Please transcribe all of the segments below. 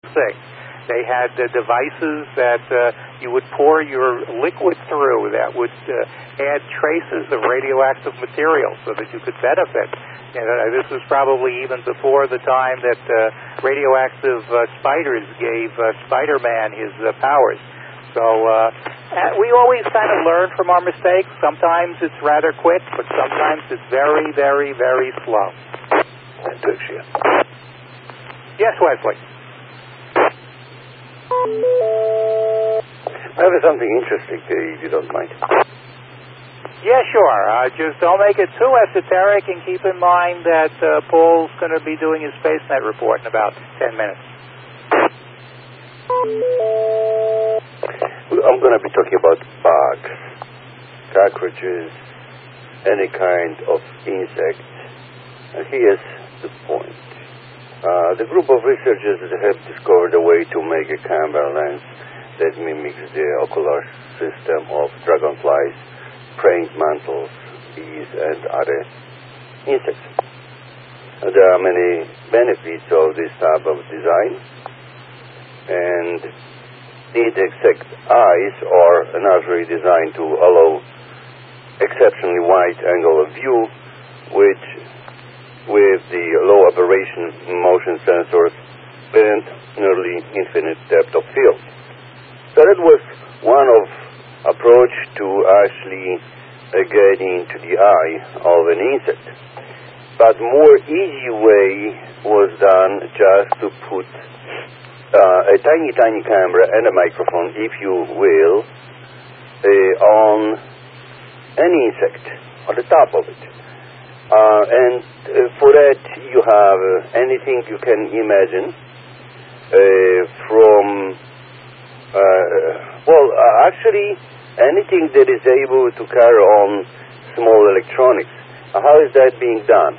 thing. They had devices that you would pour your liquid through that would add traces of radioactive material so that you could benefit. And this was probably even before the time that radioactive spiders gave Spider-Man his powers. So we always kind of learn from our mistakes. Sometimes it's rather quick, but sometimes it's very, very, very slow. Yes, Wesley. I have something interesting there, if you don't mind. Yeah, sure. Just don't make it too esoteric, and keep in mind that Paul's going to be doing his SpaceNet report in about 10 minutes. I'm going to be talking about bugs, cockroaches, any kind of insect. And here's the point. The group of researchers have discovered a way to make a camera lens that mimics the ocular system of dragonflies, praying mantis, bees, and other insects. There are many benefits of this type of design, and these exact eyes are naturally designed to allow exceptionally wide angle of view, which with the low aberration motion sensors and nearly infinite depth of field. So that was one of approach to actually get into the eye of an insect. But more easy way was done just to put a tiny camera and a microphone, if you will, on an insect, on the top of it. And for that you have anything you can imagine from, actually anything that is able to carry on small electronics. How is that being done?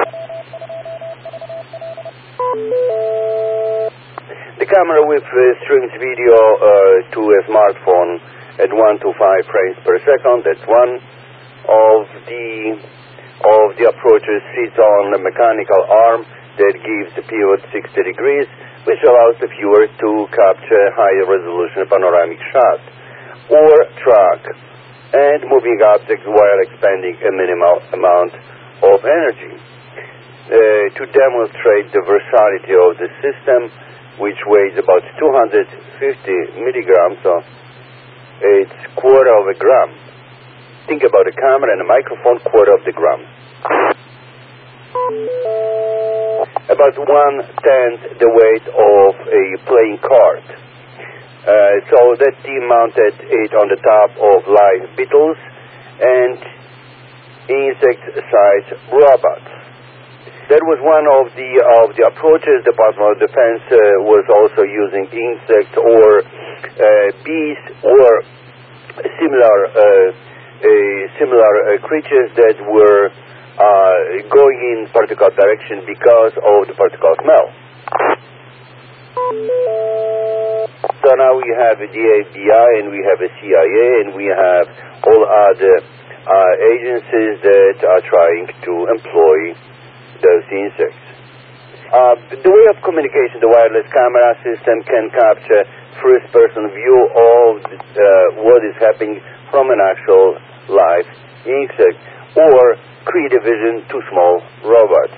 The camera which streams video to a smartphone at 1 to 5 frames per second. That's one of the approaches. Sits on a mechanical arm that gives the pivot 60 degrees, which allows the viewer to capture higher resolution panoramic shots or track and moving objects while expending a minimal amount of energy. To demonstrate the versatility of the system, which weighs about 250 milligrams, so it's quarter of a gram. Think about a camera and a microphone, quarter of the gram. About 1/10 the weight of a playing card. So that team mounted it on the top of live beetles and insect-sized robots. That was one of the approaches. The Department of Defense was also using insects or bees or similar creatures that were going in particular direction because of the particular smell. So now we have the FBI and we have the CIA and we have all other agencies that are trying to employ those insects. The way of communication, the wireless camera system can capture first-person view of what is happening from an actual live insect or create a vision to small robots.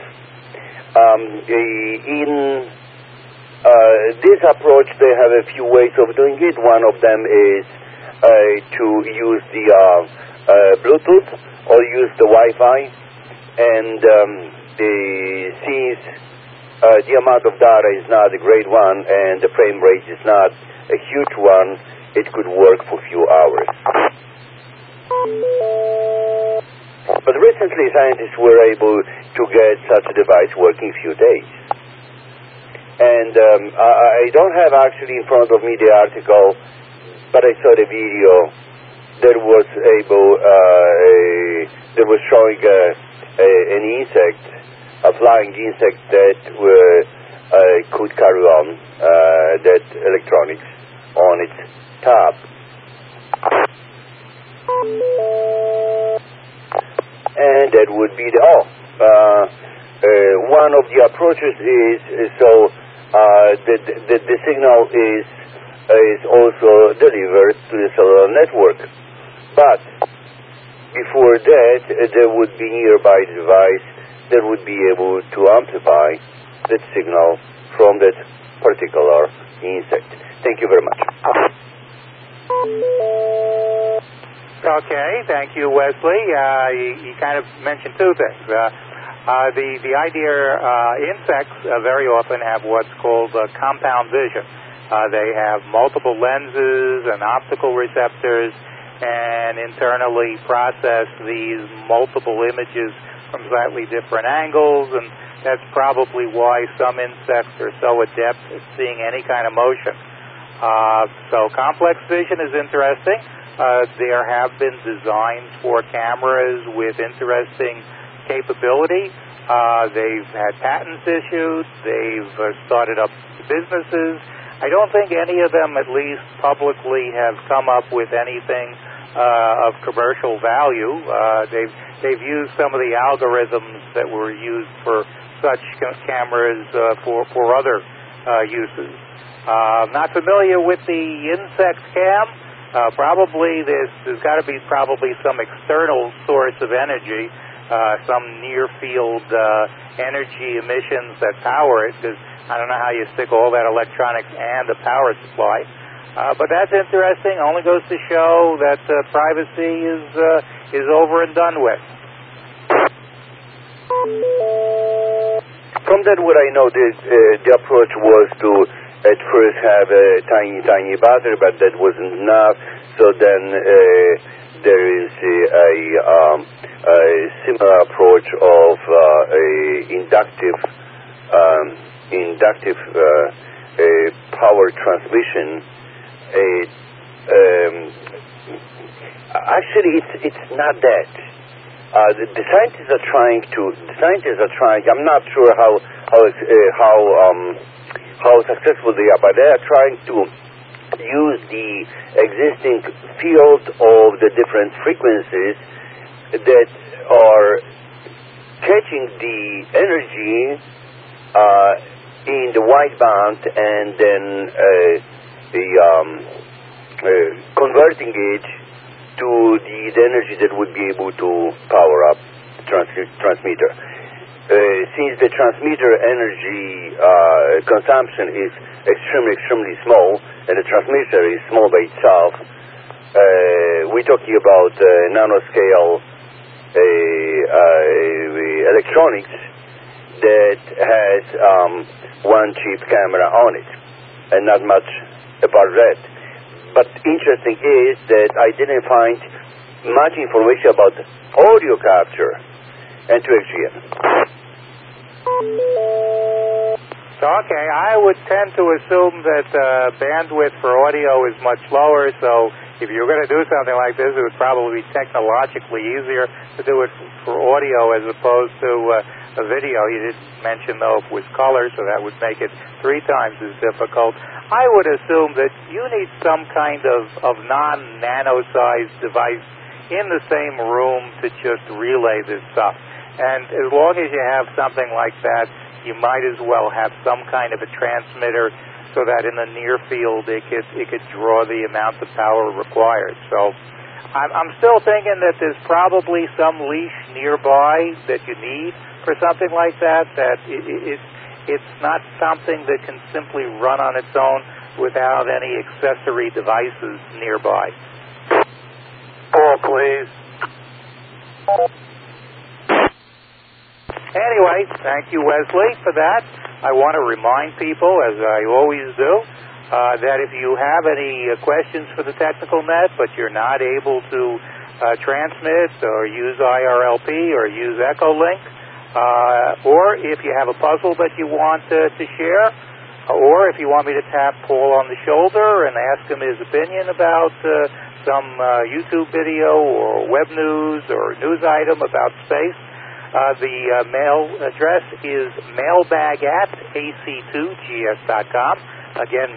In this approach, they have a few ways of doing it. One of them is to use the Bluetooth or use the Wi-Fi, and since the amount of data is not a great one and the frame rate is not a huge one, it could work for a few hours. But recently, scientists were able to get such a device working a few days. And I don't have actually in front of me the article, but I saw the video that was showing an insect, a flying insect that could carry on that electronics on its top. And that would be the all. One of the approaches is so the signal is also delivered to the cellular network. But before that, there would be nearby device that would be able to amplify that signal from that particular insect. Thank you very much. Okay, thank you, Wesley. You kind of mentioned two things. The idea, insects very often have what's called compound vision. They have multiple lenses and optical receptors and internally process these multiple images from slightly different angles, and that's probably why some insects are so adept at seeing any kind of motion. So complex vision is interesting. There have been designs for cameras with interesting capability. They've had patents issued. They've started up businesses. I don't think any of them, at least publicly, have come up with anything of commercial value. They've used some of the algorithms that were used for such cameras for other uses. Not familiar with the insect cam. Probably there's got to be probably some external source of energy, some near-field energy emissions that power it, because I don't know how you stick all that electronics and the power supply. But that's interesting. Only goes to show that privacy is over and done with. From that, what I know, the approach was to at first have a tiny battery, but that wasn't enough. So then there is a similar approach of inductive power transmission. Actually, it's not that. The scientists are trying. I'm not sure how successful they are, but they are trying to use the existing field of the different frequencies that are catching the energy in the wideband and then converting it to the energy that would be able to power up the transmitter. Since the transmitter energy consumption is extremely small, and the transmitter is small by itself, we're talking about nanoscale electronics that has one cheap camera on it, and not much about that. But interesting is that I didn't find much information about audio capture and 2XGM. Okay, I would tend to assume that bandwidth for audio is much lower, so if you're going to do something like this, it would probably be technologically easier to do it for audio as opposed to a video. You didn't mention, though, if it was color, so that would make it 3 times as difficult. I would assume that you need some kind of non-nano-sized device in the same room to just relay this stuff. And as long as you have something like that, you might as well have some kind of a transmitter so that in the near field it could draw the amount of power required. So I'm still thinking that there's probably some leash nearby that you need for something like that, that it's not something that can simply run on its own without any accessory devices nearby. Paul, please. Anyway, thank you, Wesley, for that. I want to remind people, as I always do, that if you have any questions for the Technical Net, but you're not able to transmit or use IRLP or use Echolink, or if you have a puzzle that you want to share, or if you want me to tap Paul on the shoulder and ask him his opinion about some YouTube video or web news or news item about space, the mail address is mailbag@ac2gs.com. Again,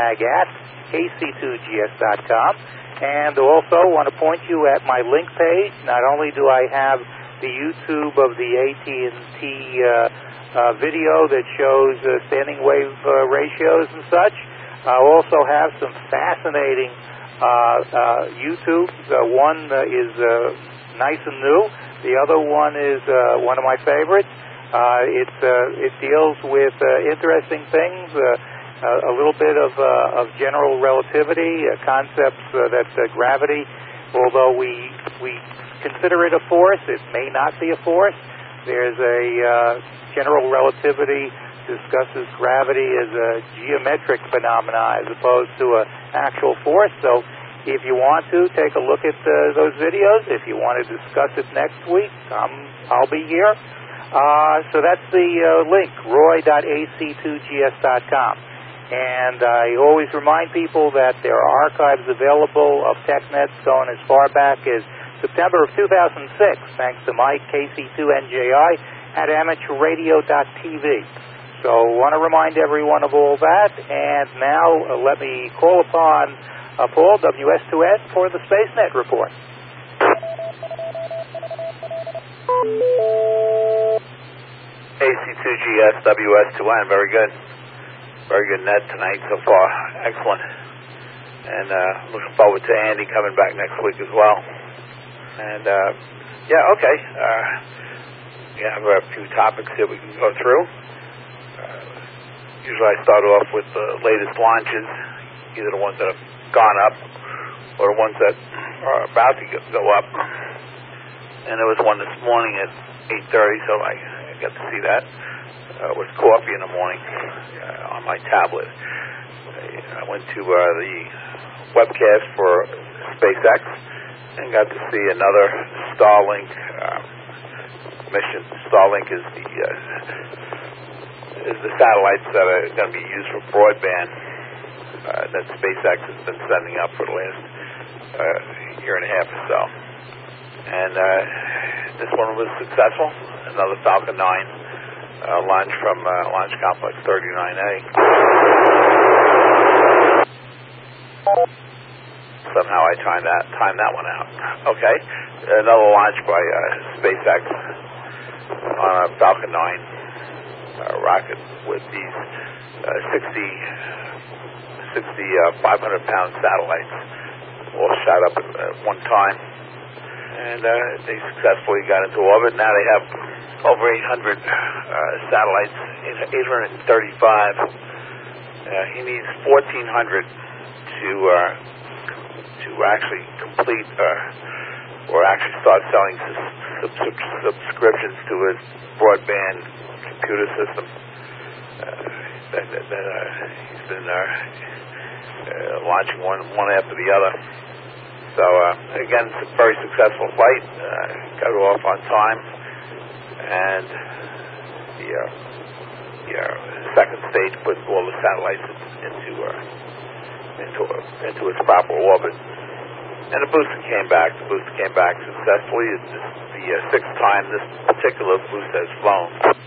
mailbag@ac2gs.com. And also want to point you at my link page. Not only do I have the YouTube of the AT&T video that shows standing wave ratios and such. I also have some fascinating YouTubes. One is nice and new. The other one is one of my favorites. It deals with interesting things, a little bit of general relativity, concepts that gravity, although we consider it a force, it may not be a force. There's a general relativity discusses gravity as a geometric phenomena as opposed to an actual force. So if you want to, take a look at those videos. If you want to discuss it next week, I'll be here. So that's the link, roy.ac2gs.com. And I always remind people that there are archives available of TechNets going as far back as September of 2006, thanks to Mike, KC2NJI, at amateurradio.tv. So I want to remind everyone of all that. And now let me call upon Paul, WS2N, for the SpaceNet report. AC2GS, WS2N, very good. Very good net tonight so far. Excellent. And looking forward to Andy coming back next week as well. And, okay. We have a few topics that we can go through. Usually I start off with the latest launches, either the ones that have gone up or the ones that are about to go up. And there was one this morning at 8:30, so I got to see that with coffee in the morning on my tablet. I went to the webcast for SpaceX and got to see another Starlink mission. Starlink is the satellites that are going to be used for broadband that SpaceX has been sending up for the last year and a half or so. And this one was successful. Another Falcon 9 launch from Launch Complex 39A. Somehow I timed that one out. Okay. Another launch by SpaceX on a Falcon 9 rocket with these 60 500-pound satellites all shot up at one time. And they successfully got into orbit. Now they have over 800 satellites, 835. He needs 1,400 to actually complete or actually start selling subscriptions to his broadband computer system that he's been launching one after the other. So again, it's a very successful flight. Got it off on time, and the second stage put all the satellites into its proper orbit. And the booster came back. The booster came back successfully. It's the sixth time this particular booster has flown.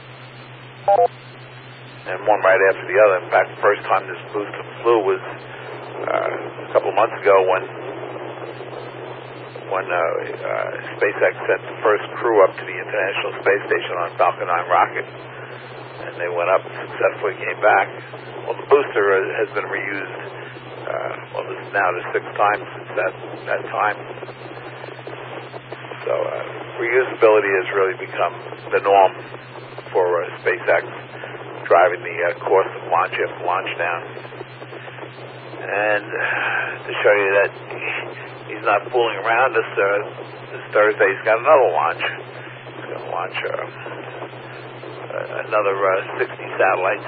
And one right after the other. In fact, the first time this booster flew was a couple of months ago when SpaceX sent the first crew up to the International Space Station on a Falcon 9 rocket. And they went up and successfully came back. Well, the booster has been reused. This is now the sixth time since that time. So reusability has really become the norm for SpaceX, driving the cost of launch after launch down. And to show you that he's not fooling around, this Thursday he's got another launch. He's going to launch another 60 satellites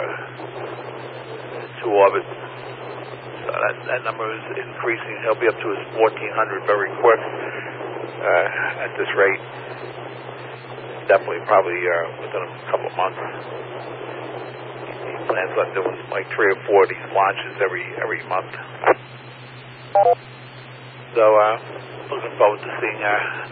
to orbit. So that number is increasing. He'll be up to his 1,400 very quick at this rate. Definitely, probably within a couple of months. He plans on doing like 3 or 4 of these launches every month. So looking forward to seeing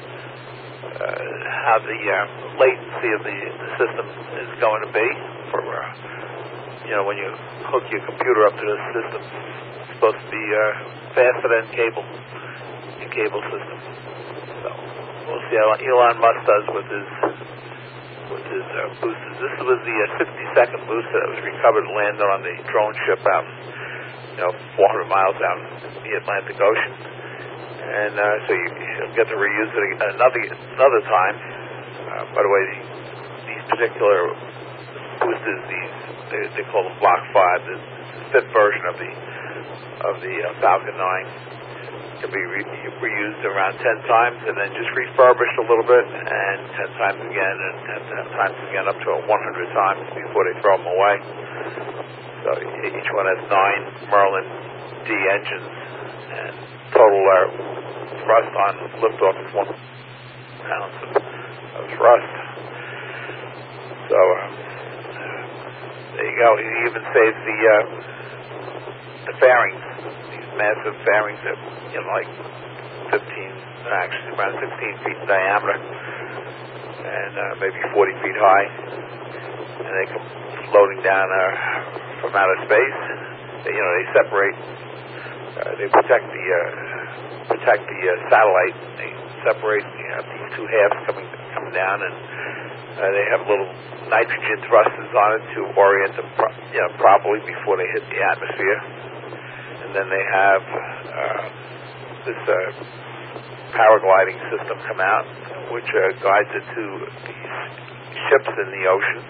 how the latency of the system is going to be for when you hook your computer up to the system. It's supposed to be faster than the cable system. So we'll see how Elon Musk does with his with his boosters. This was the 60-second booster that was recovered and landed on the drone ship out, 400 miles out in the Atlantic Ocean. And so you'll get to reuse it another time. By the way, these particular boosters, they call them Block 5, the fifth version of the Falcon 9, can be reused around 10 times and then just refurbished a little bit, and 10 times again, and 10 times again, up to 100 times before they throw them away. So each one has 9 Merlin D engines, and total thrust on liftoff is 1 pound of thrust. So there you go. He even saves the fairings, these massive fairings that like 15, actually around 16 feet in diameter, and maybe 40 feet high, and they come floating down from outer space. They separate. They protect the satellite. They separate these two halves coming down, and they have little nitrogen thrusters on it to orient them properly before they hit the atmosphere. And then they have this paragliding system come out, which guides it to these ships in the ocean.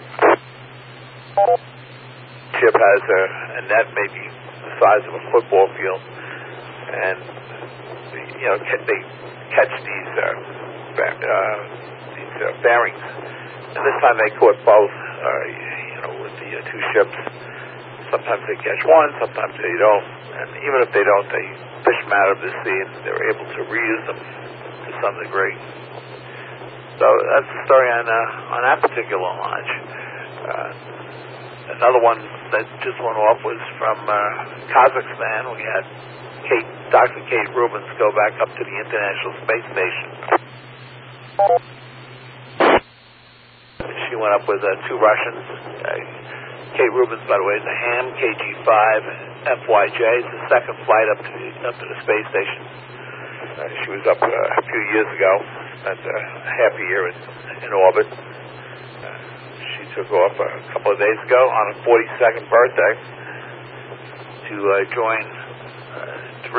Ship has a net maybe the size of a football field, and they catch these bearings. And this time they caught both, with the two ships. Sometimes they catch one, sometimes they don't. And even if they don't, they fish them out of the sea, and they're able to reuse them to some degree. So that's the story on that particular launch. Another one that just went off was from Kazakhstan. We had Dr. Kate Rubins go back up to the International Space Station. She went up with 2 Russians. Kate Rubins, by the way, is a ham KG-5 FYJ. It's the second flight up to the space station. She was up a few years ago, spent half a year in orbit. She took off a couple of days ago on her 42nd birthday to join 3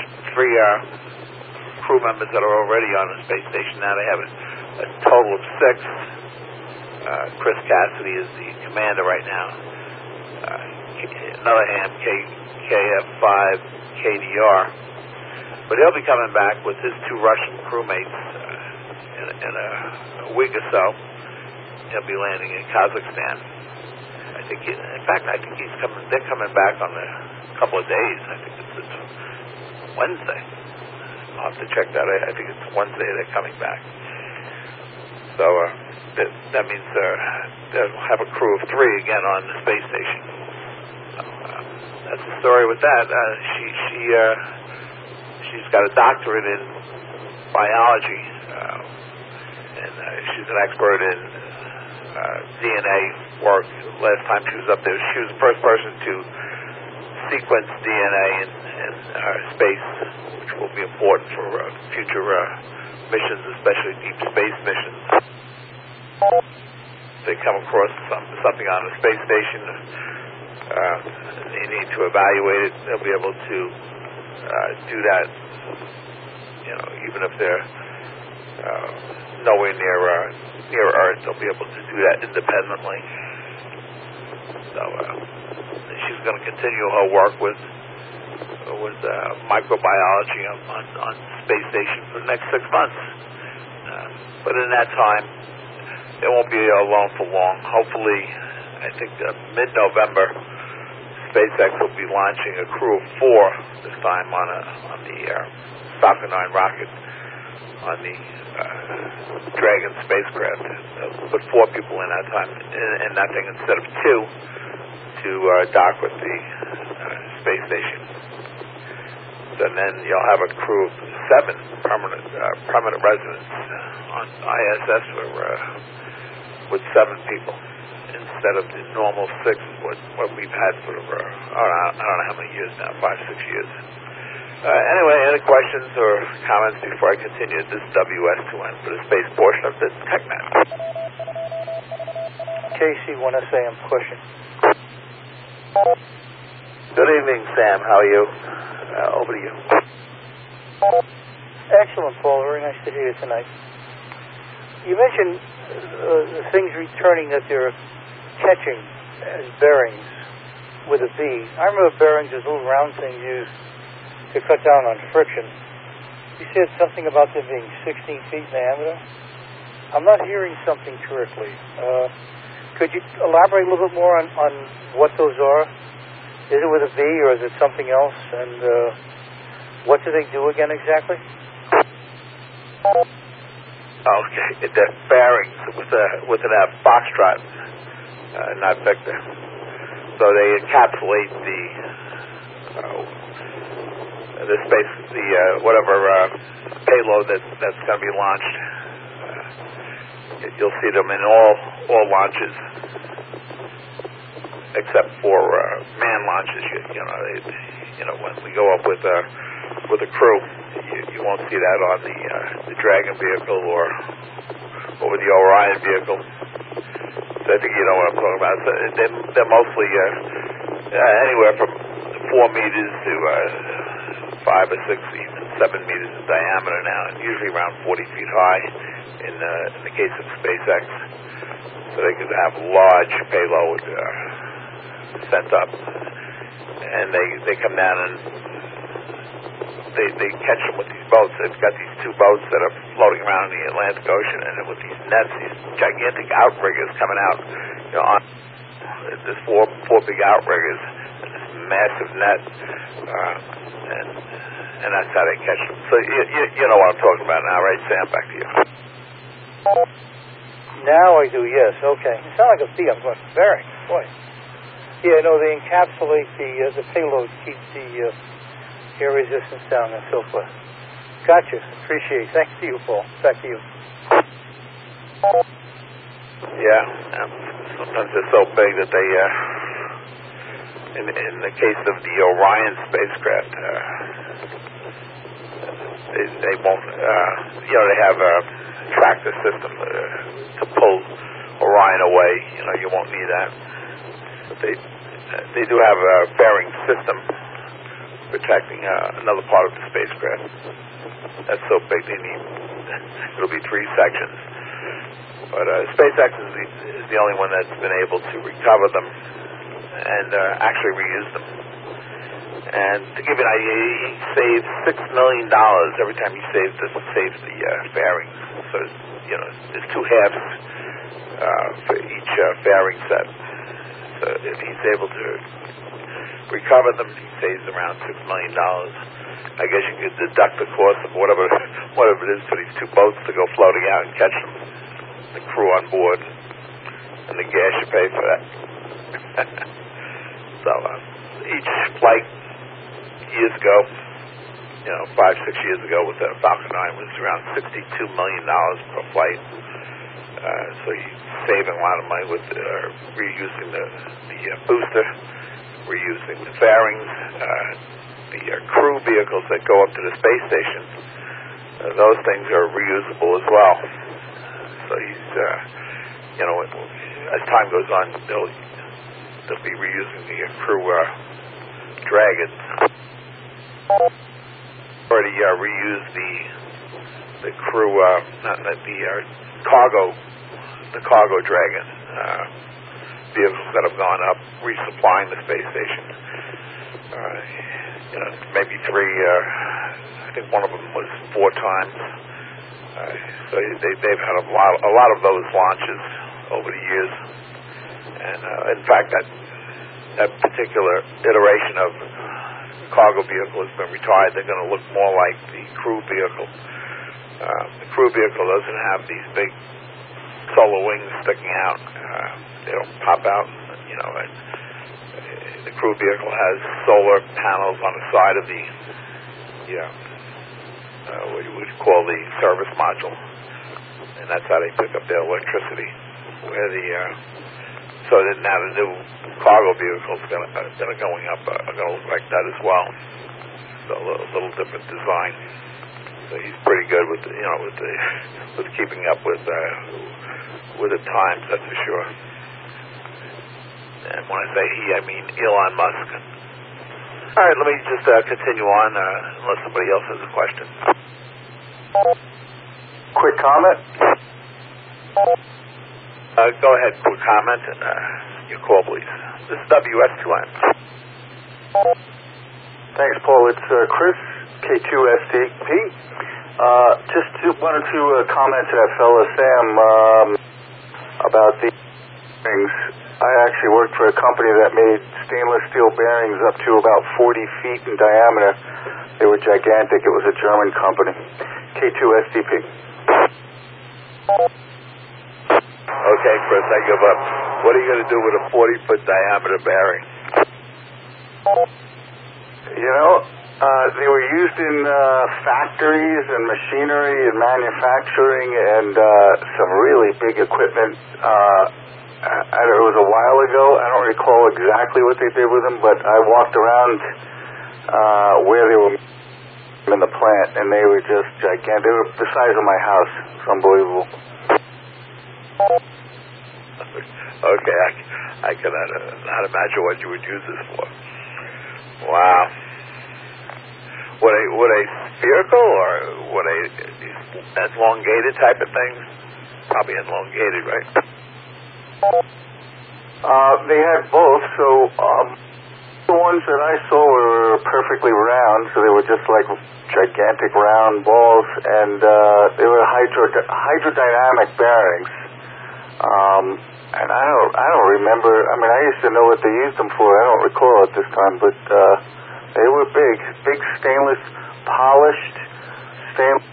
crew members that are already on the space station. Now they have a total of 6. Chris Cassidy is the commander right now. Another ham, KF-5 KDR. But he'll be coming back with his 2 Russian crewmates in a week or so. He'll be landing in Kazakhstan. I think they're coming back on a couple of days. I think it's Wednesday. I'll have to check that. I think it's Wednesday they're coming back. So that means they'll have a crew of 3 again on the space station. So, that's the story with that. She's got a doctorate in biology, and she's an expert in DNA work. Last time she was up there, she was the first person to sequence DNA in space, which will be important for future missions, especially deep space missions. They come across something on the space station, they need to evaluate it. They'll be able to do that, even if they're nowhere near Earth. They'll be able to do that independently. So she's going to continue her work with microbiology on space station for the next 6 months. But in that time, they won't be alone for long. Hopefully, I think mid-November, SpaceX will be launching a crew of 4 this time on the Falcon 9 rocket on the Dragon spacecraft. They'll put 4 people in that time in that thing instead of 2 to dock with the space station. And then you'll have a crew of 7 permanent residents on ISS with 7 people instead of the normal 6, what we've had for I don't know how many years now, 5, 6 years. Anyway, any questions or comments before I continue? This is WS2N for the space portion of the TechNet. KC1SAM. Question. Good evening, Sam. How are you? Over to you. Excellent, Paul. Very nice to hear you tonight. You mentioned the things returning that they're catching as bearings with a B. I remember bearings as little round things used to cut down on friction. You said something about them being 16 feet in diameter. I'm not hearing something correctly. Could you elaborate a little bit more on what those are? Is it with a V or is it something else? And what do they do again exactly? Okay, they're bearings with an F, foxtrot, not Victor. So they encapsulate the space, whatever payload that's going to be launched. You'll see them in all launches, except for man launches. When we go up with a crew, you won't see that on the Dragon vehicle or with the Orion vehicle. So I think you know what I'm talking about. So they're mostly anywhere from 4 meters to 5 or 6, even 7 meters in diameter now, and usually around 40 feet high in the case of SpaceX. So they could have large payload sent up, and they come down and they catch them with these boats. They've got these 2 boats that are floating around in the Atlantic Ocean, and with these nets, these gigantic outriggers coming out. There's four big outriggers and this massive net, and that's how they catch them. So you know what I'm talking about now, right, Sam? Back to you. Now I do, yes. Okay. It sounds like a B. I'm going bearing. Boy. Yeah, no, they encapsulate the payload, keep the air resistance down and so forth. Gotcha. Appreciate it. Thanks to you, Paul. Back to you. Yeah. Sometimes they're so big that they, in the case of the Orion spacecraft, they won't, they have a tractor system to pull Orion away. You won't need that. But they do have a bearing system protecting another part of the spacecraft. That's so big it'll be 3 sections. But SpaceX is the only one that's been able to recover them and actually reuse them. And to give you an idea, he saved $6 million every time he saves the bearings. So there's 2 halves for each fairing set. So if he's able to recover them, he saves around $6 million. I guess you could deduct the cost of whatever it is for these 2 boats to go floating out and catch them, the crew on board, and the gas you pay for that. So each flight years ago, 5-6 years ago with the Falcon 9 was around $62 million per flight. So he's saving a lot of money with reusing the booster, reusing the fairings, the crew vehicles that go up to the space station. Those things are reusable as well. So he's, as time goes on, they'll be reusing the crew Dragon. Already reused the crew, the cargo Dragon vehicles that have gone up, resupplying the space station. Maybe 3. I think one of them was 4 times. So they've had a lot of those launches over the years. And in fact, that particular iteration of cargo vehicle has been retired. They're going to look more like the crew vehicle. The crew vehicle doesn't have these big solar wings sticking out. They don't pop out, and the crew vehicle has solar panels on the side of the, what you would call the service module, and that's how they pick up their electricity. So that now the new cargo vehicles that are going up are going to look like that as well. So a little different design. So he's pretty good with with keeping up with the times, that's for sure. And when I say he, I mean Elon Musk. All right, let me just continue on, unless somebody else has a question. Quick comment? Go ahead, quick comment, and your call, please. This is WS2M. Thanks, Paul. It's Chris, K2STP. Just wanted to comment to that fella, Sam, about the bearings. I actually worked for a company that made stainless steel bearings up to about 40 feet in diameter. They were gigantic. It was a German company. K2STP. Okay, Chris, I give up. What are you going to do with a 40-foot diameter bearing? You know, they were used in factories and machinery and manufacturing and some really big equipment. It was a while ago. I don't recall exactly what they did with them, but I walked around where they were in the plant, and they were just gigantic. They were the size of my house. It's unbelievable. Okay, I cannot not imagine what you would use this for. Wow. Were they spherical or were they elongated type of things? Probably elongated, right? They had both. So the ones that I saw were perfectly round, so they were just like gigantic round balls, and they were hydrodynamic bearings. And I don't remember. I mean, I used to know what they used them for. I don't recall at this time, but they were big stainless, polished stainless.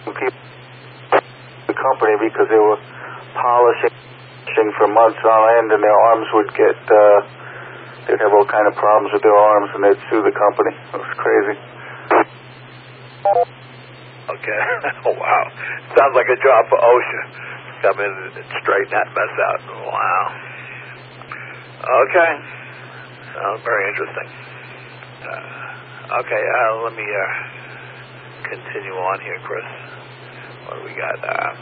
The company, because they were polishing for months on end, and their arms would get. They'd have all kind of problems with their arms, and they'd sue the company. It was crazy. Okay. Oh, wow. Sounds like a job for OSHA. Come in and straighten that mess out. Wow. Okay. Sounds very interesting. Okay, let me continue on here, Chris. What do we got?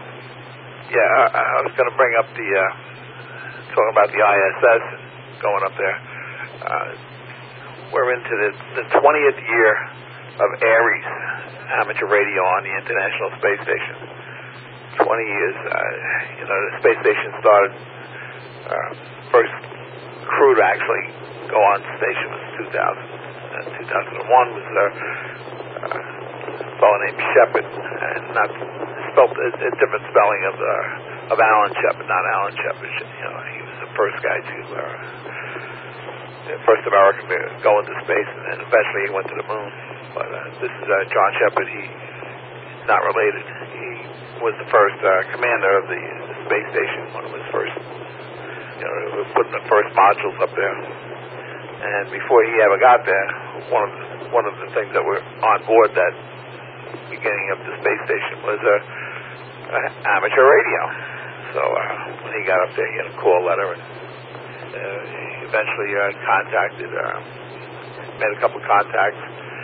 I was going to bring up the talking about the ISS going up there. We're into the 20th year of Ares amateur radio on the International Space Station. 20 years. The space station started. First crew to actually go on station was 2000. 2001 was a fellow named Shepard, and not spelled a different spelling of Alan Shepard, not Alan Shepard. He was the first guy to first American to go into space, and then eventually he went to the moon. But this is John Shepard. He's not related. He was the first commander of the space station, one of his first, putting the first modules up there. And before he ever got there, one of the things that were on board that beginning of the space station was amateur radio. So when he got up there, he had a call letter, and he eventually made a couple contacts,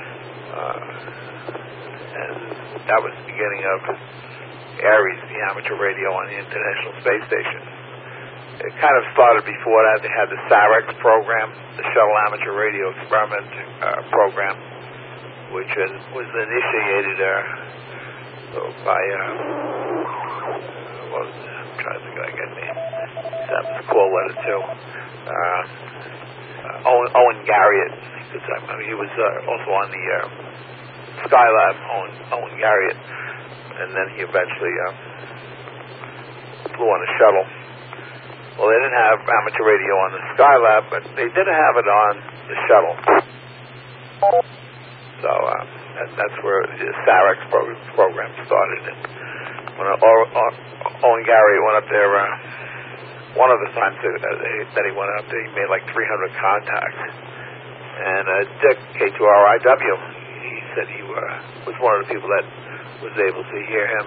and that was the beginning of Ares, the amateur radio on the International Space Station. It kind of started before that. They had the SAREX program, the Shuttle Amateur Radio Experiment program, which was initiated by, I'm trying to think if I get the name. That was a call letter too. Owen Garriott. He was also on the Skylab, Owen Garriott. And then he eventually flew on a shuttle. Well, they didn't have amateur radio on the Skylab, but they did have it on the shuttle. So that's where the SAREX program started. And when Owen Garriott went up there, one of the times that he went up there, he made like 300 contacts. And Dick, K2RIW, he said he was one of the people that was able to hear him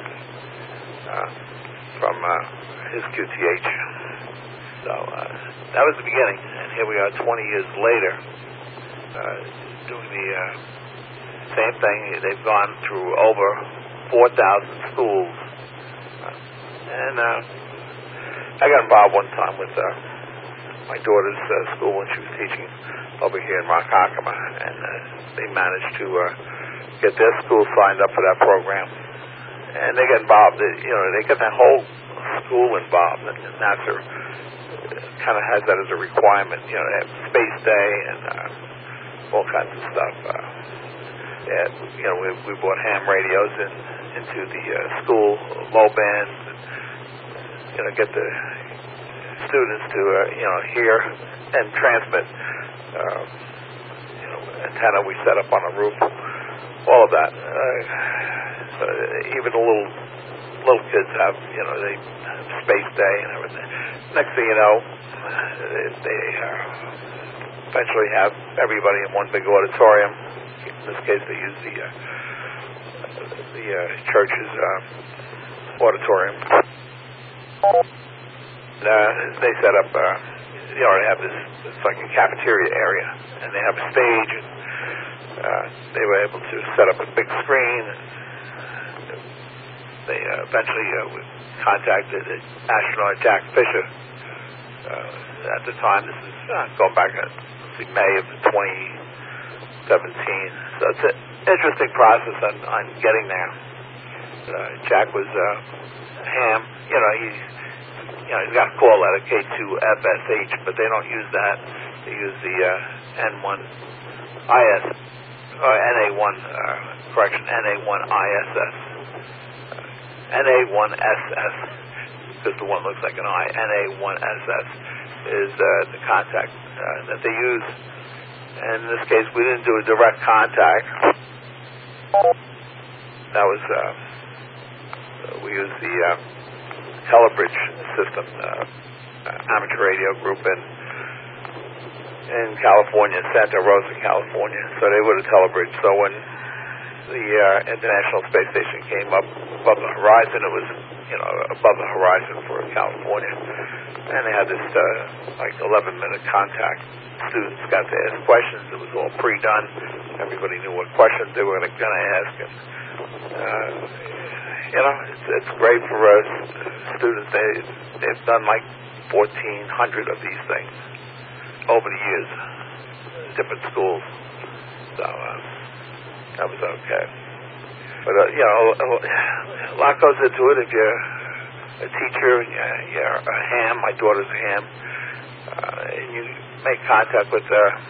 from his QTH. So that was the beginning, and here we are 20 years later doing the same thing. They've gone through over 4,000 schools, and I got involved one time with my daughter's school when she was teaching over here in Mount Kakama, and they managed to get their school signed up for that program, and they get involved. They get that whole school involved, and NASA kind of has that as a requirement. They have Space Day and all kinds of stuff. We brought ham radios into the school, low bands, and, get the students to hear and transmit. Antenna we set up on a roof, all of that. Even the little kids have, they have Space Day and everything. Next thing you know, they eventually have everybody in one big auditorium. In this case, they use the church's auditorium. They set up. They already have this. It's like a cafeteria area, and they have a stage. And they were able to set up a big screen. And they eventually contacted astronaut Jack Fisher. At the time, this is going back to May of 2017. So it's an interesting process on getting there. Jack was ham. He's got a call letter K2FSH, but they don't use that. They use the N1IS or NA1 NA1ISS, NA1SS, because the one looks like an I. NA1SS is the contact that they use. And in this case, we didn't do a direct contact. That was we used the Telebridge system, amateur radio group in California, Santa Rosa, California. So they were the Telebridge. So when the International Space Station came up above the horizon, it was above the horizon for California, and they had this 11-minute contact. Students got to ask questions. It was all pre-done. Everybody knew what questions they were going to ask, and it's great for students. They've done like 1,400 of these things over the years, different schools. So that was okay. But a lot goes into it. If you're a teacher, you're a ham. My daughter's a ham, and you make contact with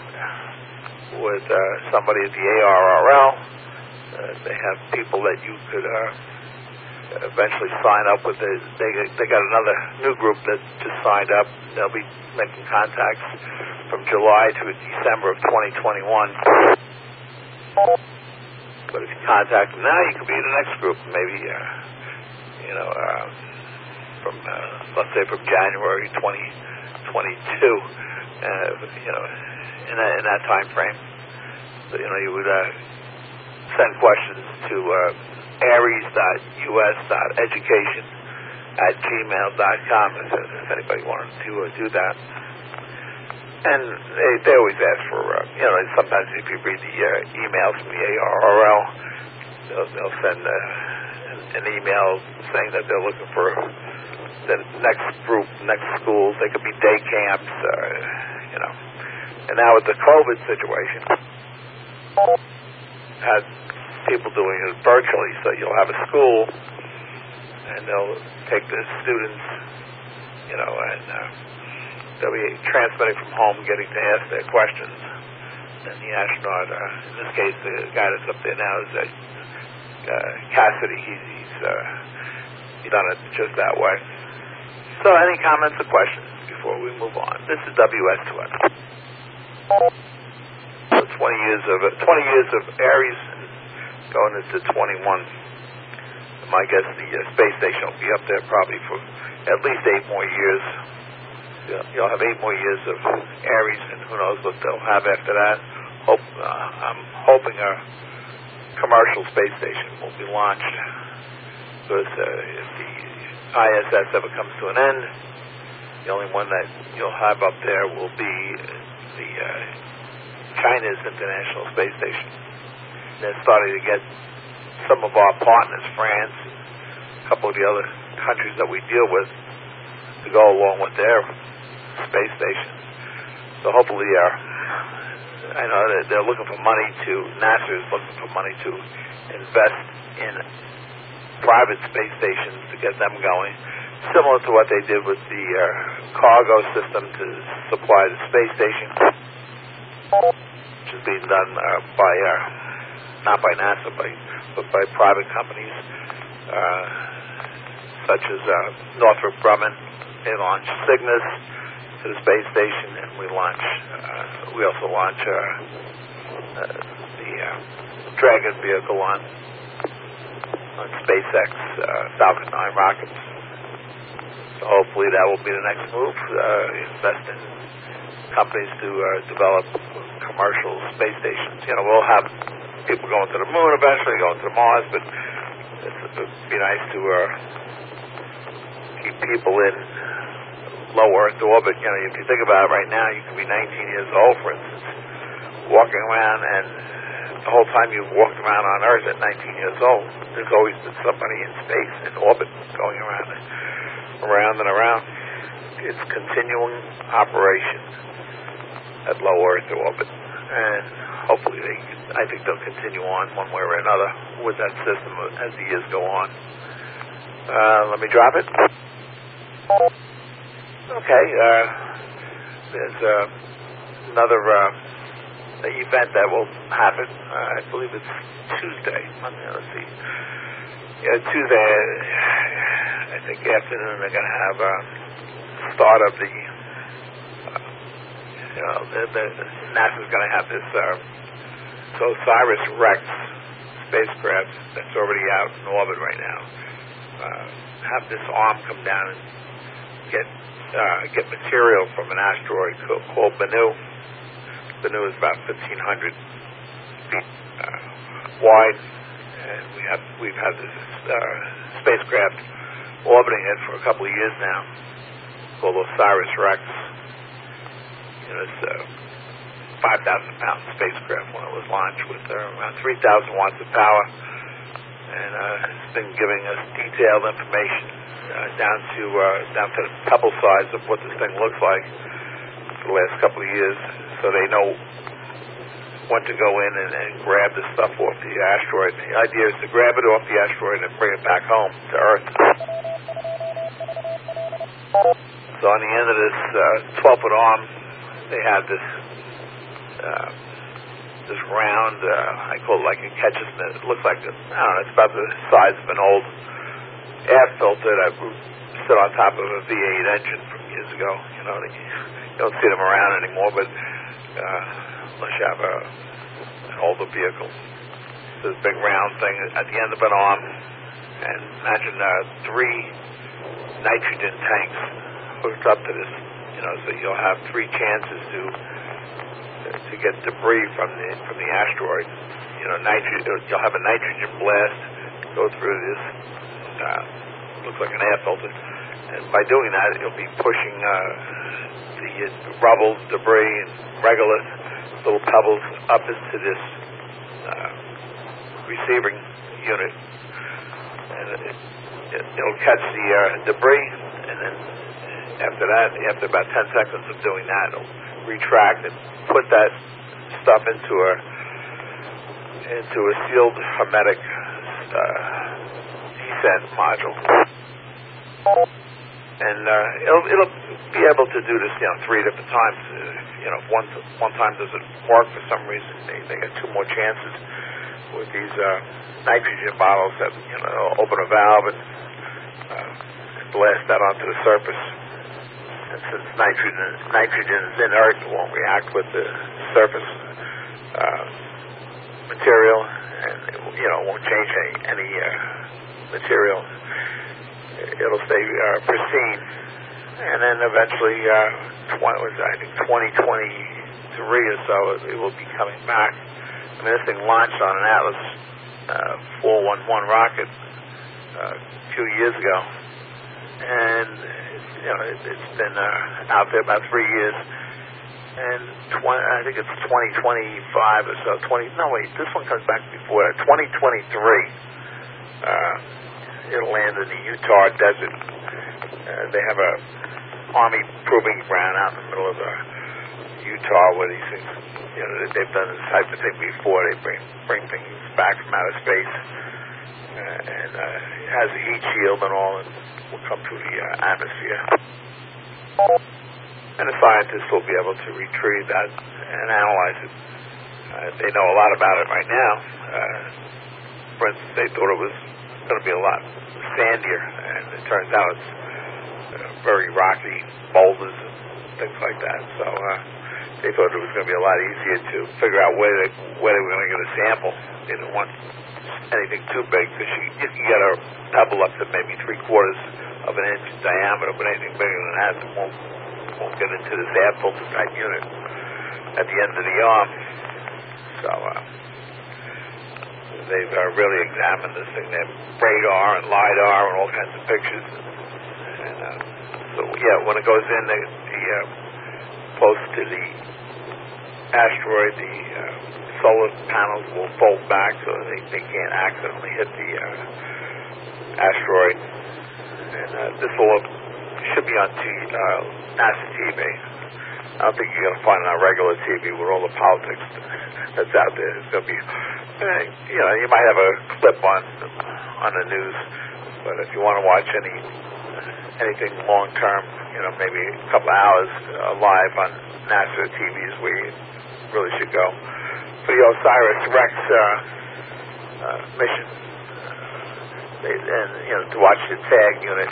somebody at the ARRL. They have people that you could eventually sign up with. They got another new group that just signed up. They'll be making contacts from July to December of 2021. But if you contact them now, you could be in the next group. Maybe from let's say from January 2022. In that time frame. So, you would send questions to aries.us.education@gmail.com if anybody wanted to do that. And they always ask for, sometimes if you read the emails from the ARRL, they'll send an email saying that they're looking for the next group, next schools. They could be day camps, And now with the COVID situation, had people doing it virtually, so you'll have a school, and they'll take the students, and they'll be transmitting from home, getting to ask their questions. And the astronaut, in this case, the guy that's up there now is Cassidy. He's done it just that way. So, any comments or questions before we move on? This is WS2X. So 20 years of Aries going into 21. My guess the space station will be up there probably for at least 8 more years. You'll have 8 more years of Aries, and who knows what they'll have after that. I'm hoping a commercial space station will be launched, because if the ISS ever comes to an end, the only one that you'll have up there will be the China's International Space Station. They're starting to get some of our partners, France, a couple of the other countries that we deal with, to go along with their space stations. So hopefully, I know that they're looking for money NASA is looking for money to invest in private space stations to get them going, similar to what they did with the cargo system to supply the space station, which is being done by, not by NASA, but by private companies, such as Northrop Grumman. They launched Cygnus to the space station, and we also launch the Dragon vehicle on SpaceX Falcon 9 rockets. So hopefully that will be the next move. Invest in companies to develop commercial space stations. We'll have people going to the moon eventually, going to Mars, but it would be nice to keep people in low Earth orbit. If you think about it right now, you can be 19 years old, for instance, walking around, and the whole time you've walked around on Earth at 19 years old, there's always been somebody in space, in orbit, going around and around. It's continuing operation at low Earth orbit, and hopefully I think they'll continue on one way or another with that system as the years go on. Let me drop it. Okay, there's another event that will happen. I believe it's Tuesday. Let's see. Tuesday, I think afternoon, they're going to have a start of the NASA's going to have this OSIRIS-REx spacecraft that's already out in orbit right now. Have this arm come down and get material from an asteroid called Bennu. Bennu is about 1,500 feet wide, and we've had this spacecraft orbiting it for a couple of years now, called OSIRIS-REx. It's a 5,000-pound spacecraft when it was launched, with around 3,000 watts of power, and it's been giving us detailed information down to the pebble size of what this thing looks like for the last couple of years, so they know when to go in and grab the stuff off the asteroid. The idea is to grab it off the asteroid and bring it back home to Earth. So on the end of this 12-foot arm, they have this round, I call it like a catcher's mitt. It looks like, it's about the size of an old air filter that would sit on top of a V8 engine from years ago. You don't see them around anymore, but unless you have an older vehicle. So this big round thing at the end of an arm, and imagine 3 nitrogen tanks hooked up to this, so you'll have 3 chances to get debris from the asteroid. You'll have a nitrogen blast go through this. Looks like an air filter, and by doing that, you'll be pushing the rubble, debris, and regolith, little pebbles, up into this receiving unit, and it'll catch the debris, and then after about 10 seconds of doing that, it'll retract and put that stuff into a sealed hermetic descent module, and it'll be able to do this 3 different times. One time doesn't work for some reason, they get 2 more chances with these nitrogen bottles that open a valve and blast that onto the surface. And since nitrogen is inert, it won't react with the surface material, and it won't change any material. It'll stay pristine, and then eventually, I think 2023 or so, it will be coming back. I mean, this thing launched on an Atlas 411 rocket a few years ago, and it's been out there about 3 years, and I think it's 2025 or so. This one comes back before 2023. It'll land in the Utah desert. They have a Army proving ground out in the middle of the Utah, where these things, they've done this type of thing before. They bring things back from outer space, and it has a heat shield and all, and will come through the atmosphere. And the scientists will be able to retrieve that and analyze it. They know a lot about it right now. For instance, they thought it was going to be a lot sandier, and it turns out it's very rocky boulders and things like that. So they thought it was going to be a lot easier to figure out where they were going to get a sample. They didn't want anything too big, because you can get a pebble up to maybe 3/4 of an inch in diameter, but anything bigger than that won't get into this air filter type unit at the end of the arm. So they've really examined this thing. They have radar and LiDAR and all kinds of pictures. And so, when it goes in, close to the asteroid, the solar panels will fold back so they can't accidentally hit the asteroid. And this should be on NASA TV. I don't think you're going to find it on regular TV with all the politics that's out there. It's going to be, you might have a clip on the news, but if you want to watch anything long term, maybe a couple of hours live on NASA TV is where you really should go. For the OSIRIS-REx mission, and to watch the TAG unit.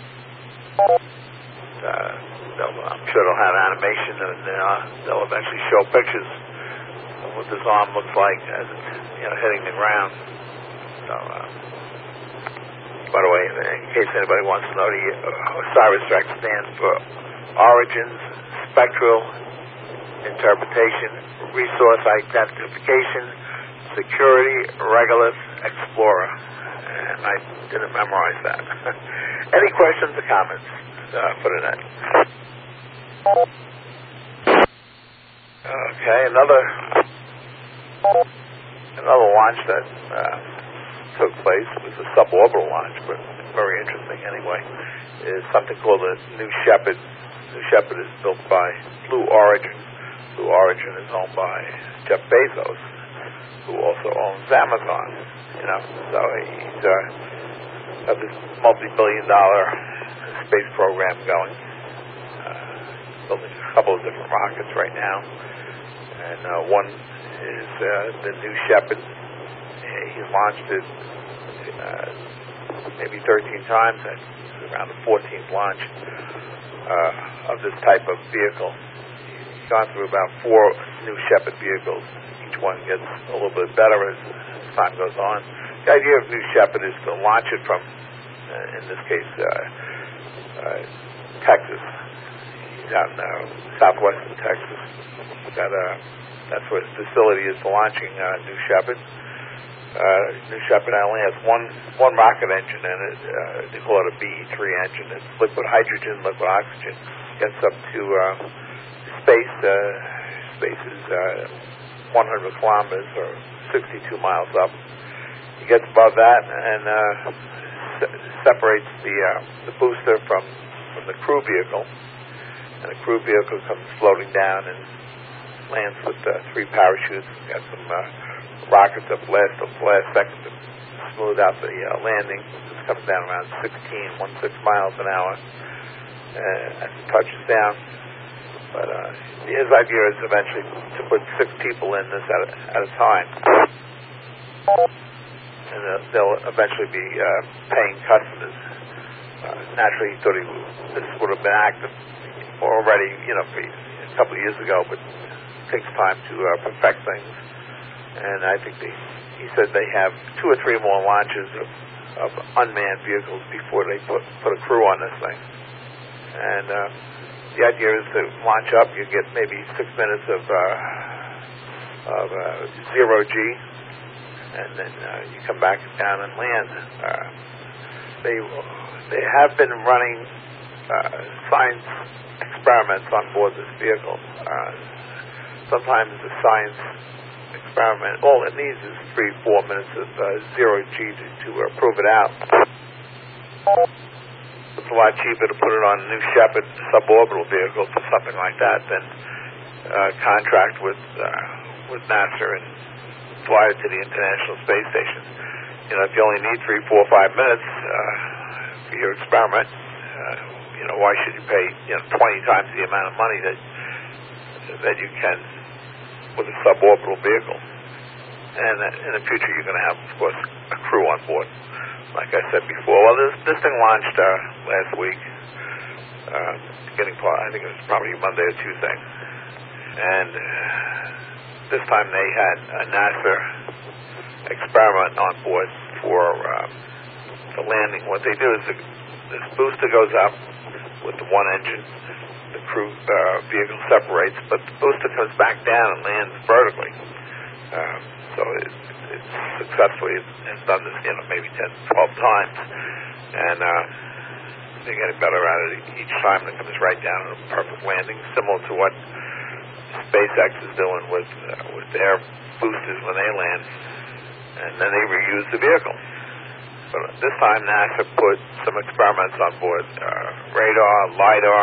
I'm sure they'll have animation, and they'll eventually show pictures of what this arm looks like as it's hitting the ground. So, by the way, in case anybody wants to know, the OSIRIS-REx stands for Origins, Spectral Interpretation, Resource Identification, Security, Regolith, Explorer. And I didn't memorize that. Any questions or comments for tonight? Okay, another launch that took place was a suborbital launch, but very interesting anyway, is something called the New Shepard. New Shepard is built by Blue Origin. Blue Origin is owned by Jeff Bezos, who also owns Amazon. So he's got this multi-billion-dollar space program going, building a couple of different rockets right now, and one is the New Shepard. He's launched it maybe 13 times. It's around the 14th launch of this type of vehicle. He's gone through about 4 New Shepard vehicles. Each one gets a little bit better as time goes on. The idea of New Shepard is to launch it from, in this case, Texas. He's out in southwestern Texas. That's where the facility is for launching New Shepard. New Shepard only has one rocket engine in it. They call it a BE-3 engine. It's liquid hydrogen, liquid oxygen. Gets up to space. Space is 100 kilometers or 62 miles up. He gets above that and separates the booster from the crew vehicle. And the crew vehicle comes floating down and lands with 3 parachutes. Got some rockets that blast the last second to smooth out the landing. It comes down around 16 miles an hour as it touches down. But his idea is eventually to put 6 people in this at a time. And they'll eventually be paying customers. Naturally, he thought this would have been active already, for a couple of years ago, but it takes time to perfect things. And I think he said they have 2 or 3 more launches of unmanned vehicles before they put a crew on this thing. And the idea is to launch up, you get maybe 6 minutes of 0G, and then you come back down and land. They have been running science experiments on board this vehicle. Sometimes the science experiment, all it needs is 3-4 minutes of 0G to prove it out. It's a lot cheaper to put it on a New Shepard suborbital vehicle for something like that than contract with NASA and fly it to the International Space Station. You know, if you only need 3, 4, 5 minutes for your experiment, you know, why should you pay 20 times the amount of money that you can with a suborbital vehicle? And in the future, you're going to have, of course, a crew on board, like I said before. Well, this thing launched last week, I think it was probably Monday or Tuesday, and this time they had a NASA experiment on board for the landing. What they do is this booster goes up with the one engine, the crew vehicle separates, but the booster comes back down and lands vertically. So it's successfully has done this, maybe 10, 12 times, and they're getting better at it each time. It comes right down to a perfect landing, similar to what SpaceX is doing with their boosters when they land, and then they reuse the vehicle. But this time NASA put some experiments on board, radar, LiDAR,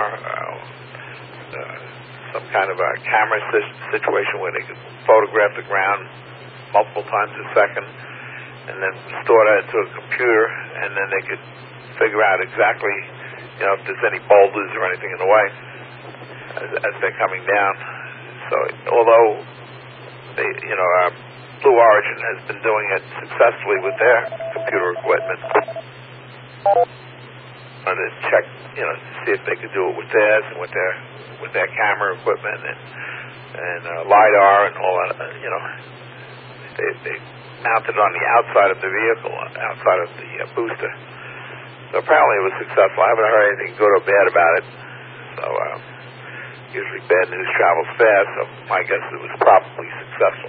some kind of a camera situation where they could photograph the ground multiple times a second and then store that into a computer, and then they could figure out exactly, if there's any boulders or anything in the way as they're coming down. So although they, Blue Origin has been doing it successfully with their computer equipment, to check, to see if they could do it with theirs and with their camera equipment and LiDAR and all that, they mounted it on the outside of the vehicle, outside of the booster. So apparently it was successful. I haven't heard anything good or bad about it. So usually bad news travels fast, so my guess is it was probably successful.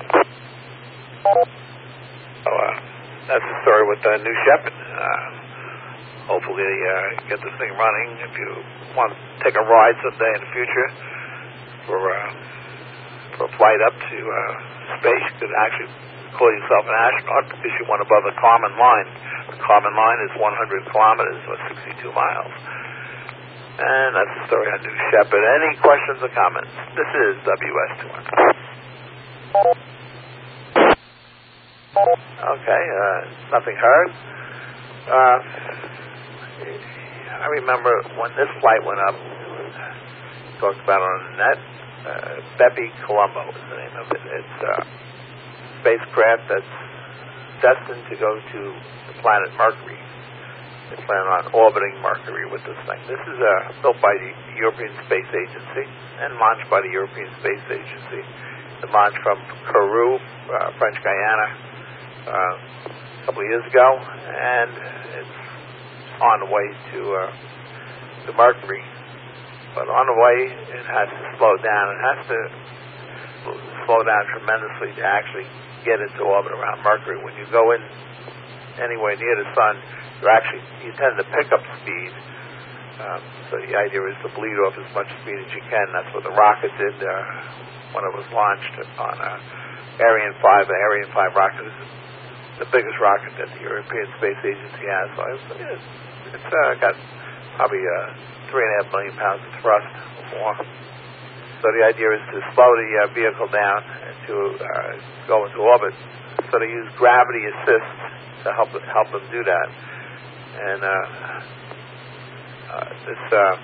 So that's the story with New Shepard. Hopefully get this thing running. If you want to take a ride someday in the future for a flight up to space, you could actually call yourself an astronaut because you went above the Kármán line. The Kármán line is 100 kilometers or 62 miles. And that's the story on New Shepard. Any questions or comments? This is WS2. Okay, nothing heard. I remember when this flight went up, it was talked about on the net. Bepi Colombo is the name of it. It's a spacecraft that's destined to go to the planet Mercury. They plan on orbiting Mercury with this thing. This is built by the European Space Agency and launched by the European Space Agency. It launched from Kourou, French Guiana, a couple of years ago, and it's on the way to Mercury. But on the way, it has to slow down. It has to slow down tremendously to actually get into orbit around Mercury. When you go in anywhere near the sun, you tend to pick up speed. So the idea is to bleed off as much speed as you can. That's what the rocket did when it was launched on Ariane 5. The Ariane 5 rocket is the biggest rocket that the European Space Agency has. So it's got probably 3.5 million pounds of thrust or more. So the idea is to slow the vehicle down and to go into orbit. So they use gravity assist to help them do that. And this,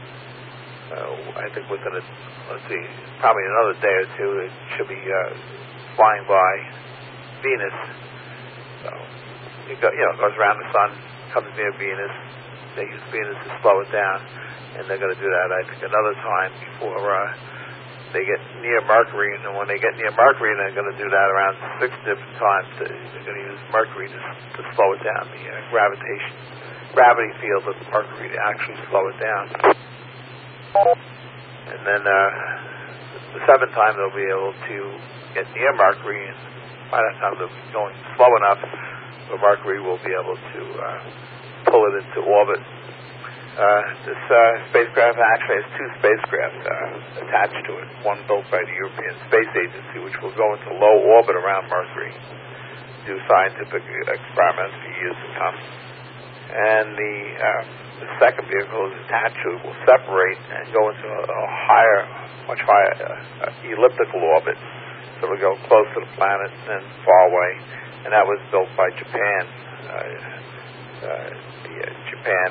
I think within probably another day or two, it should be flying by Venus. So it goes around the sun, comes near Venus. They use Venus to slow it down, and they're going to do that, I think, another time before they get near Mercury. And then when they get near Mercury, they're going to do that around 6 different times. They're going to use Mercury to slow it down, the gravity field of Mercury to actually slow it down. And then the 7th time they'll be able to get near Mercury, and by that time they'll be going slow enough where Mercury will be able to pull it into orbit. This spacecraft actually has 2 spacecraft attached to it. One built by the European Space Agency, which will go into low orbit around Mercury, do scientific experiments for years to come. And the the second vehicle is attached to will separate and go into a higher, much higher elliptical orbit. So it'll go close to the planet and then far away. And that was built by Japan, the Japan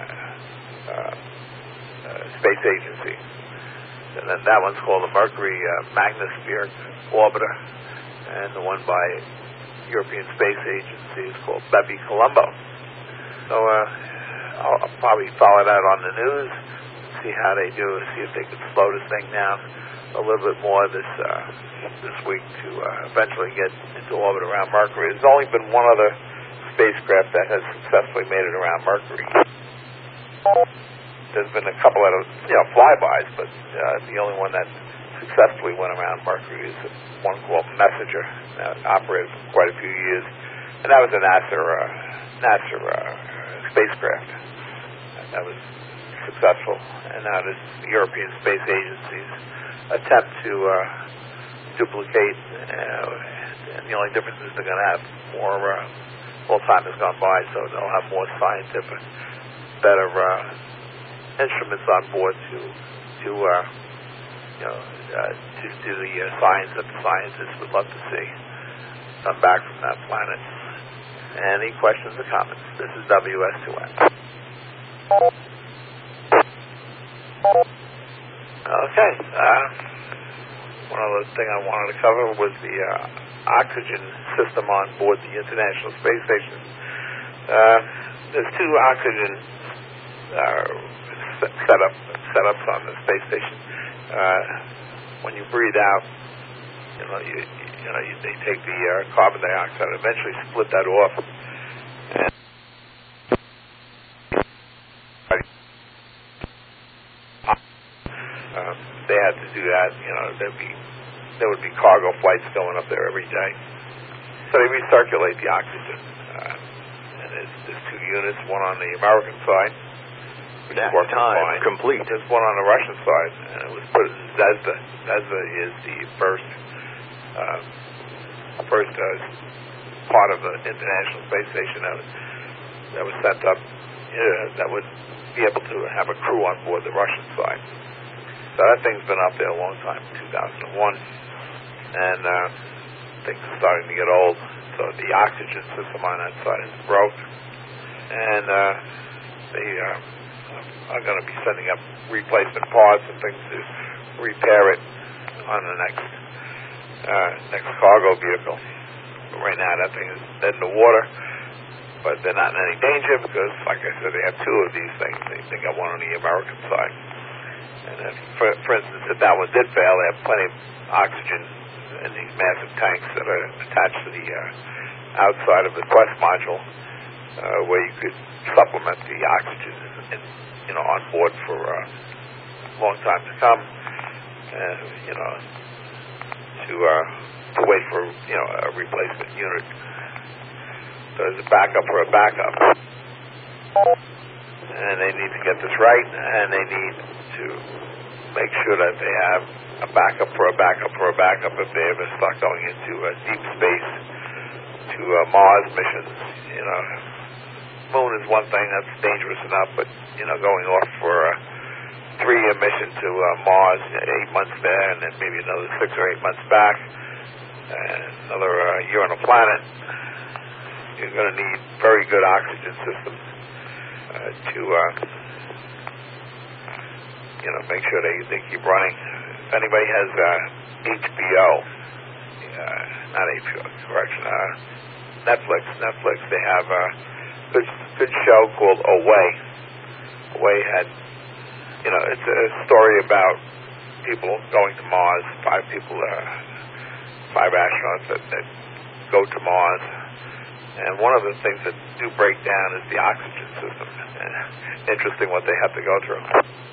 Space Agency. And then that one's called the Mercury Magnosphere Orbiter. And the one by European Space Agency is called Bepi Colombo. So I'll probably follow that on the news, see how they do, see if they can slow this thing down a little bit more this week to eventually get into orbit around Mercury. There's only been one other spacecraft that has successfully made it around Mercury. There's been a couple of flybys, but the only one that successfully went around Mercury is one called Messenger, that operated for quite a few years, and that was a NASA spacecraft. That was successful, and now this European Space Agency's attempt to duplicate, and the only difference is they're going to have more time has gone by, so they'll have more scientific, better instruments on board to do the science that the scientists would love to see come back from that planet. Any questions or comments? This is WS2N. Okay. One other thing I wanted to cover was the oxygen system on board the International Space Station. There's two oxygen setups on the space station. When you breathe out, they take the carbon dioxide and eventually split that off. And they had to do that. There would be cargo flights going up there every day. So they recirculate the oxygen. And there's two units, one on the American side, which is working fine. Complete. There's one on the Russian side, and it was put in Zvezda. Zvezda is the first part of the International Space Station that was sent up that would be able to have a crew on board the Russian side. So that thing's been up there a long time, 2001, and things are starting to get old. So the oxygen system on that side is broke, and they are going to be sending up replacement parts and things to repair it on the next cargo vehicle. But right now that thing is dead in the water, but they're not in any danger because, like I said, they have two of these things. They got one on the American side. And if, for instance, if that one did fail, they have plenty of oxygen in these massive tanks that are attached to the outside of the Quest module, where you could supplement the oxygen on board for a long time to come, to wait for a replacement unit. So there's a backup for a backup, and they need to get this right, and they need to make sure that they have a backup for a backup for a backup if they ever start going into deep space to Mars missions. Moon is one thing that's dangerous enough, but going off for a 3-year mission to Mars, 8 months there, and then maybe another 6 or 8 months back, and another year on a planet, you're going to need very good oxygen systems to make sure they keep running. If anybody has HBO, not HBO, correction, Netflix, they have a good show called Away. Away had, it's a story about people going to Mars, 5 astronauts that go to Mars. And one of the things that do break down is the oxygen system. Interesting what they have to go through.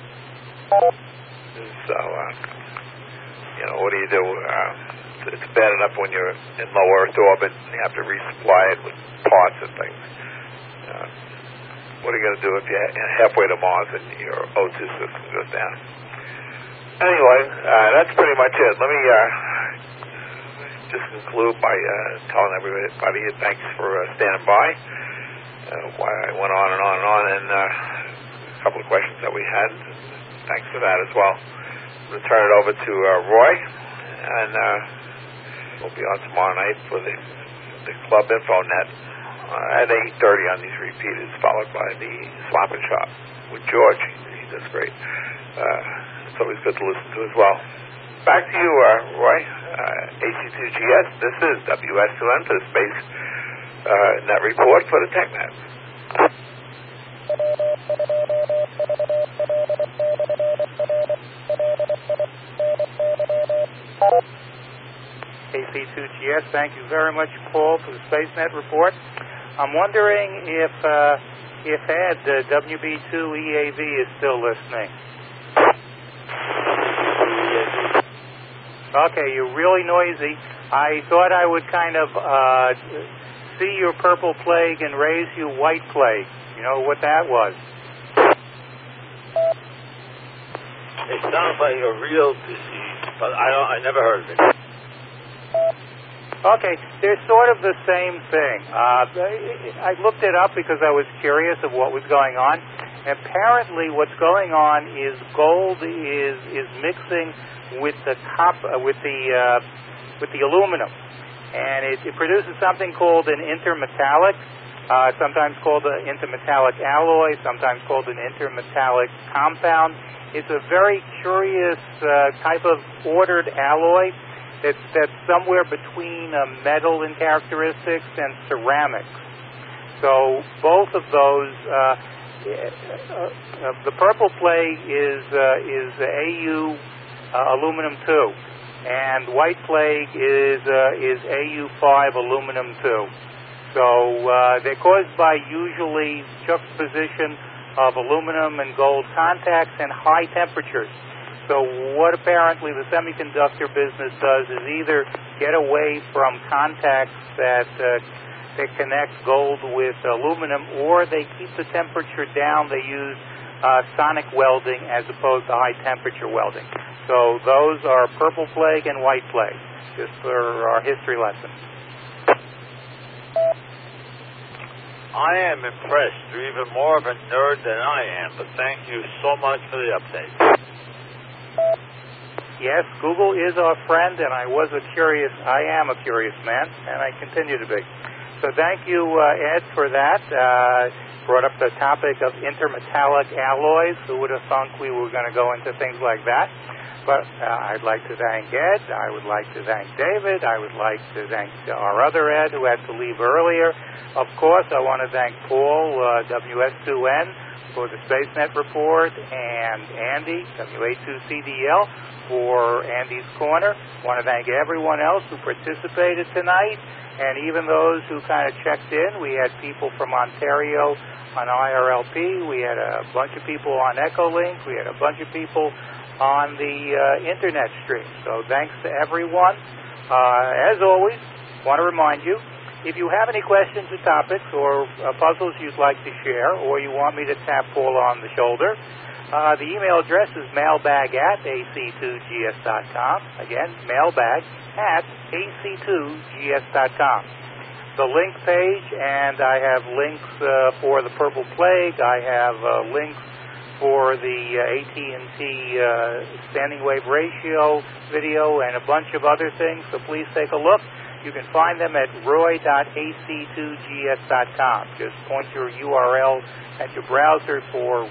So, what do you do? It's bad enough when you're in low Earth orbit and you have to resupply it with parts and things. What are you going to do if you're halfway to Mars and your O2 system goes down? Anyway, that's pretty much it. Let me just conclude by telling everybody thanks for standing by. Why I went on and on and on, and couple of questions that we had. Thanks for that as well. I'm going to turn it over to Roy, and we'll be on tomorrow night for the Club InfoNet at 8:30 on these repeaters, followed by the Swap and Shop with George. He does great. It's always good to listen to as well. Back to you, Roy. AC2GS, this is WS2N for the Space Net Report for the TechNet. AC2GS, thank you very much, Paul, for the SpaceNet report. I'm wondering if Ed, WB2EAV, is still listening. Okay, you're really noisy. I thought I would kind of see your purple plague and raise you white plague. You know what that was? It sounds like a real disease, but I never heard of it. Okay, they're sort of the same thing. I looked it up because I was curious of what was going on. Apparently, what's going on is gold is mixing with the with the aluminum, and it produces something called an intermetallic, sometimes called an intermetallic alloy, sometimes called an intermetallic compound. It's a very curious type of ordered alloy that's somewhere between metal in characteristics and ceramics. So both of those, the purple plague is AU aluminum 2, and white plague is AU5 aluminum 2. So they're caused by usually juxtaposition of aluminum and gold contacts and high temperatures. So what apparently the semiconductor business does is either get away from contacts that connect gold with aluminum, or they keep the temperature down. They use sonic welding as opposed to high temperature welding. So those are purple plague and white plague, just for our history lesson. I am impressed. You're even more of a nerd than I am, but thank you so much for the update. Yes, Google is our friend, and I am a curious man, and I continue to be. So thank you, Ed, for that. Brought up the topic of intermetallic alloys. Who would have thunk we were going to go into things like that? But I'd like to thank Ed. I would like to thank David. I would like to thank our other Ed who had to leave earlier. Of course, I want to thank Paul, WS2N, for the SpaceNet report, and Andy, WA2CDL, for Andy's Corner. I want to thank everyone else who participated tonight, and even those who kind of checked in. We had people from Ontario on IRLP. We had a bunch of people on Echolink. We had a bunch of people on the internet stream. So thanks to everyone. As always, want to remind you, if you have any questions or topics or puzzles you'd like to share, or you want me to tap Paul on the shoulder, the email address is mailbag@ac2gs.com. Again, mailbag@ac2gs.com. The link page, and I have links for the Purple Plague. I have links for the AT&T standing wave ratio video and a bunch of other things, so please take a look. You can find them at roy.ac2gs.com. Just point your URL at your browser for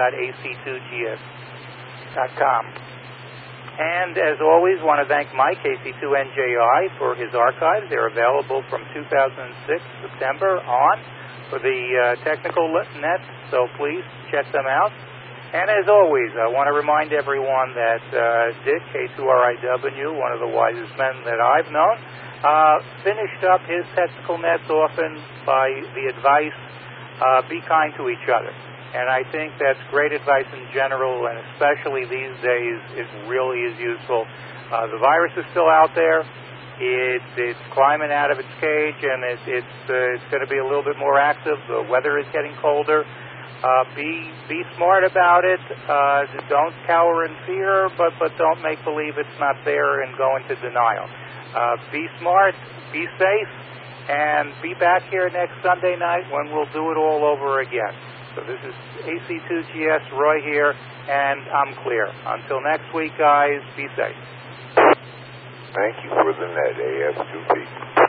roy.ac2gs.com. And as always, want to thank Mike, AC2NJI, for his archives. They're available from 2006 September on for the technical net, so please check them out. And as always, I want to remind everyone that Dick, K2RIW, one of the wisest men that I've known, finished up his technical nets often by the advice, be kind to each other. And I think that's great advice in general, and especially these days, it really is useful. The virus is still out there. It's climbing out of its cage, and it's going to be a little bit more active. The weather is getting colder. Be smart about it. Don't cower in fear, but don't make believe it's not there and go into denial. Be smart, be safe, and be back here next Sunday night when we'll do it all over again. So this is AC2GS, Roy here, and I'm clear. Until next week, guys, be safe. Thank you for the net, AF2P.